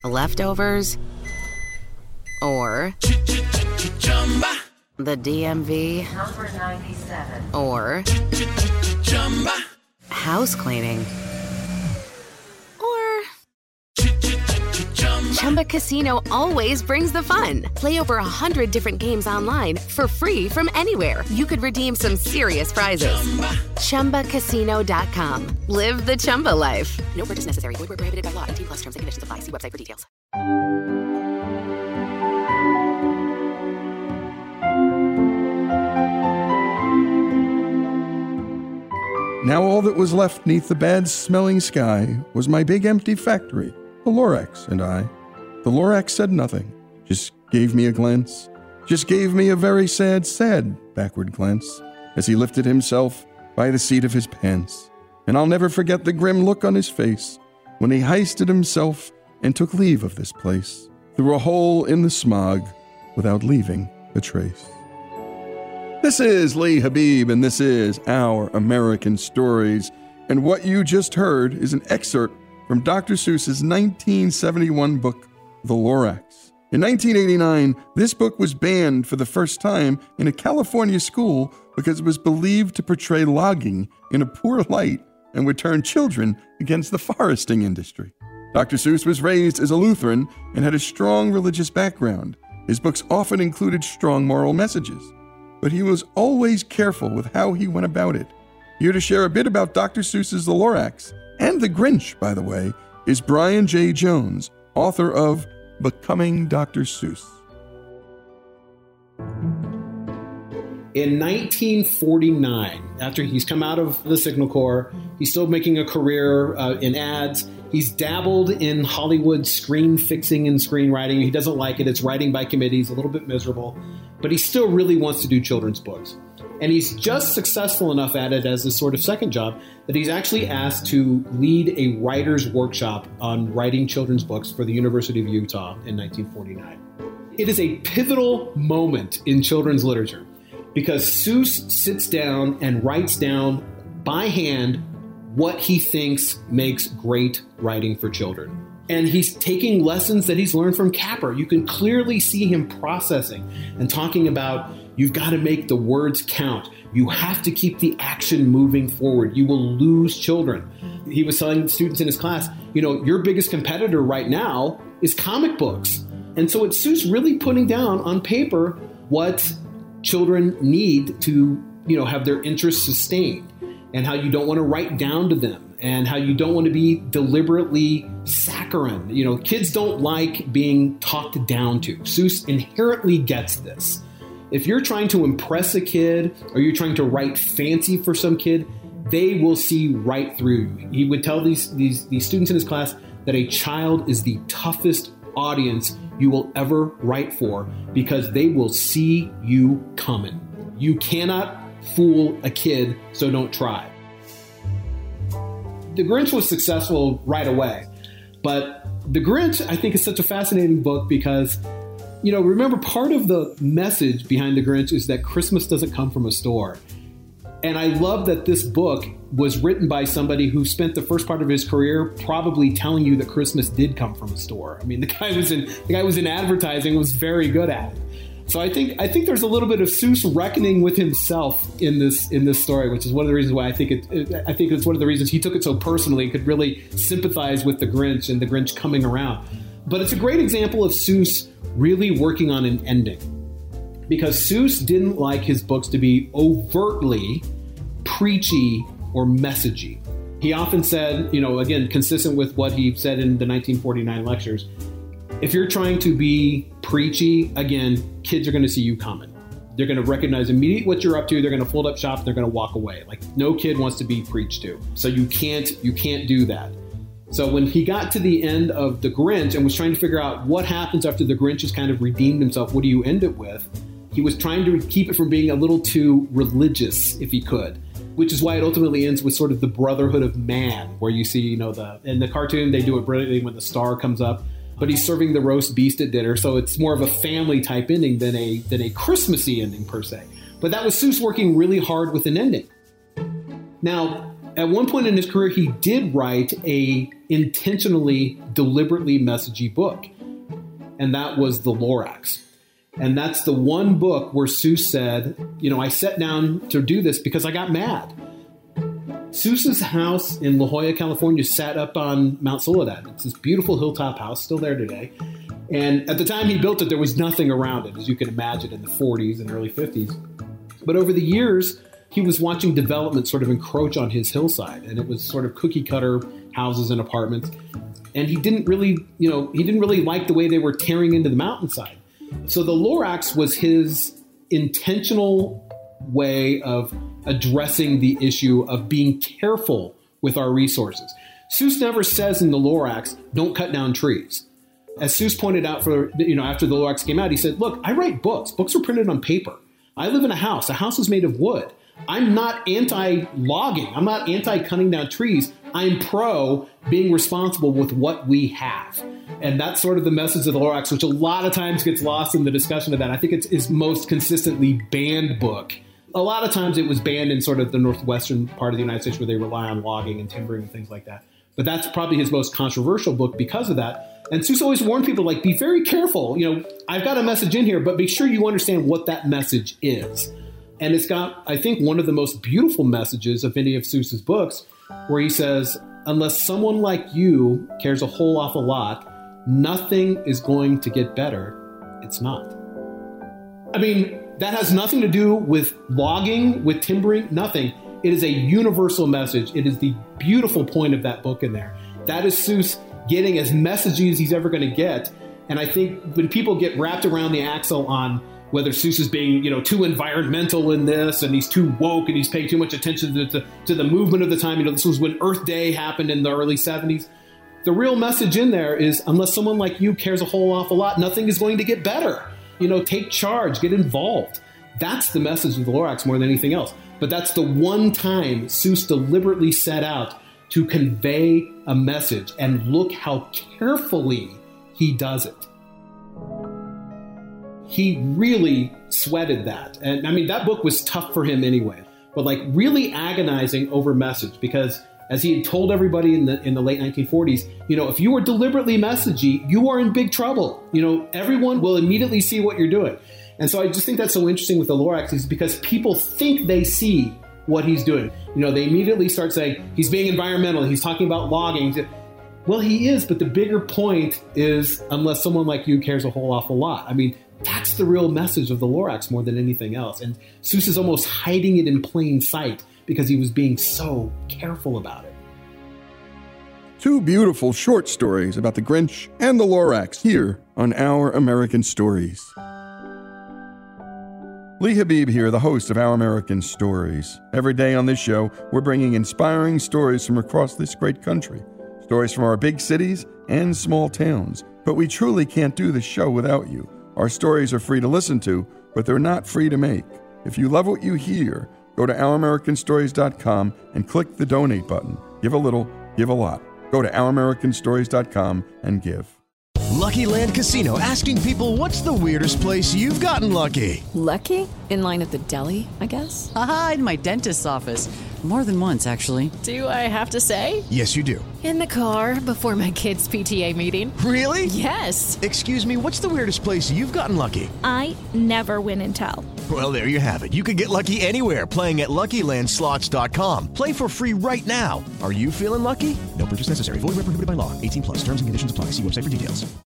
leftovers, or the DMV, Number 97. or house cleaning, or Chumba Casino always brings the fun. Play over 100 different games online for free from anywhere. You could redeem some serious prizes. ChumbaCasino.com. Live the Chumba life. No purchase necessary. Void where prohibited by law. 18+ terms and conditions apply. See website for details. Now all that was left neath the bad-smelling sky was my big empty factory, the Lorax and I. The Lorax said nothing, just gave me a glance, just gave me a very sad backward glance as he lifted himself by the seat of his pants. And I'll never forget the grim look on his face when he heisted himself and took leave of this place through a hole in the smog without leaving a trace. This is Lee Habib, and this is Our American Stories. And what you just heard is an excerpt from Dr. Seuss's 1971 book, The Lorax. In 1989, this book was banned for the first time in a California school because it was believed to portray logging in a poor light and would turn children against the foresting industry. Dr. Seuss was raised as a Lutheran and had a strong religious background. His books often included strong moral messages, but he was always careful with how he went about it. Here to share a bit about Dr. Seuss's The Lorax, and The Grinch, by the way, is Brian J. Jones, author of Becoming Dr. Seuss. In 1949, after he's come out of the Signal Corps, he's still making a career in ads. He's dabbled in Hollywood screen fixing and screenwriting. He doesn't like it. It's writing by committee. He's a little bit miserable, but he still really wants to do children's books. And he's just successful enough at it as his sort of second job that he's actually asked to lead a writer's workshop on writing children's books for the University of Utah in 1949. It is a pivotal moment in children's literature because Seuss sits down and writes down by hand what he thinks makes great writing for children. And he's taking lessons that he's learned from Capper. You can clearly see him processing and talking about you've got to make the words count. You have to keep the action moving forward. You will lose children. He was telling students in his class, your biggest competitor right now is comic books. And so it's Seuss really putting down on paper what children need to, have their interests sustained, and how you don't want to write down to them, and how you don't want to be deliberately saccharine. Kids don't like being talked down to. Seuss inherently gets this. If you're trying to impress a kid or you're trying to write fancy for some kid, they will see right through you. He would tell these students in his class that a child is the toughest audience you will ever write for because they will see you coming. You cannot fool a kid, so don't try. The Grinch was successful right away, but The Grinch, I think, is such a fascinating book because, remember, part of the message behind The Grinch is that Christmas doesn't come from a store. And I love that this book was written by somebody who spent the first part of his career probably telling you that Christmas did come from a store. I mean, the guy was in advertising, was very good at it. So I think there's a little bit of Seuss reckoning with himself in this story, which is one of the reasons why I think it's one of the reasons he took it so personally and could really sympathize with the Grinch and the Grinch coming around. But it's a great example of Seuss really working on an ending, because Seuss didn't like his books to be overtly preachy or messagey. He often said, again, consistent with what he said in the 1949 lectures, if you're trying to be preachy, again, kids are going to see you coming. They're going to recognize immediately what you're up to. They're going to fold up shop. They're going to walk away. Like, no kid wants to be preached to. So you can't do that. So when he got to the end of The Grinch and was trying to figure out what happens after the Grinch has kind of redeemed himself, what do you end it with? He was trying to keep it from being a little too religious, if he could, which is why it ultimately ends with sort of the Brotherhood of Man, where you see, in the cartoon, they do it brilliantly when the star comes up, but he's serving the roast beast at dinner. So it's more of a family type ending than a Christmassy ending per se. But that was Seuss working really hard with an ending. Now, at one point in his career, he did write a intentionally, deliberately messagey book, and that was The Lorax. And that's the one book where Seuss said, I sat down to do this because I got mad. Seuss's house in La Jolla, California, sat up on Mount Soledad. It's this beautiful hilltop house, still there today. And at the time he built it, there was nothing around it, as you can imagine, in the 40s and early 50s. But over the years, he was watching development sort of encroach on his hillside, and it was sort of cookie cutter houses and apartments. And he didn't really like the way they were tearing into the mountainside. So the Lorax was his intentional way of addressing the issue of being careful with our resources. Seuss never says in the Lorax, don't cut down trees. As Seuss pointed out after the Lorax came out, he said, look, I write books. Books are printed on paper. I live in a house. A house is made of wood. I'm not anti-logging. I'm not anti-cutting down trees. I'm pro being responsible with what we have. And that's sort of the message of the Lorax, which a lot of times gets lost in the discussion of that. I think it's his most consistently banned book. A lot of times it was banned in sort of the northwestern part of the United States where they rely on logging and timbering and things like that. But that's probably his most controversial book because of that. And Seuss always warned people, be very careful. I've got a message in here, but make sure you understand what that message is. And it's got, I think, one of the most beautiful messages of any of Seuss's books, where he says, unless someone like you cares a whole awful lot, nothing is going to get better. It's not. I mean, that has nothing to do with logging, with timbering, nothing. It is a universal message. It is the beautiful point of that book in there. That is Seuss getting as messagey as he's ever going to get. And I think when people get wrapped around the axle on whether Seuss is being, too environmental in this, and he's too woke, and he's paying too much attention to the movement of the time. This was when Earth Day happened in the early 70s. The real message in there is, unless someone like you cares a whole awful lot, nothing is going to get better. Take charge, get involved. That's the message of the Lorax more than anything else. But that's the one time Seuss deliberately set out to convey a message, and look how carefully he does it. He really sweated that. And I mean, that book was tough for him anyway, but really agonizing over message, because as he had told everybody in the late 1940s, if you are deliberately messagey, you are in big trouble. Everyone will immediately see what you're doing. And so I just think that's so interesting with the Lorax, is because people think they see what he's doing. They immediately start saying he's being environmental. He's talking about logging. Well, he is, but the bigger point is, unless someone like you cares a whole awful lot. I mean, that's the real message of the Lorax more than anything else. And Seuss is almost hiding it in plain sight because he was being so careful about it. Two beautiful short stories about the Grinch and the Lorax here on Our American Stories. Lee Habib here, the host of Our American Stories. Every day on this show, we're bringing inspiring stories from across this great country. Stories from our big cities and small towns. But we truly can't do the show without you. Our stories are free to listen to, but they're not free to make. If you love what you hear, go to OurAmericanStories.com and click the donate button. Give a little, give a lot. Go to OurAmericanStories.com and give. Lucky Land Casino, asking people, what's the weirdest place you've gotten lucky? Lucky? In line at the deli, I guess? Aha, in my dentist's office. More than once, actually. Do I have to say? Yes, you do. In the car before my kids' PTA meeting. Really? Yes. Excuse me, what's the weirdest place you've gotten lucky? I never win and tell. Well, there you have it. You can get lucky anywhere, playing at LuckyLandSlots.com. Play for free right now. Are you feeling lucky? No purchase necessary. Void where prohibited by law. 18+. Terms and conditions apply. See website for details.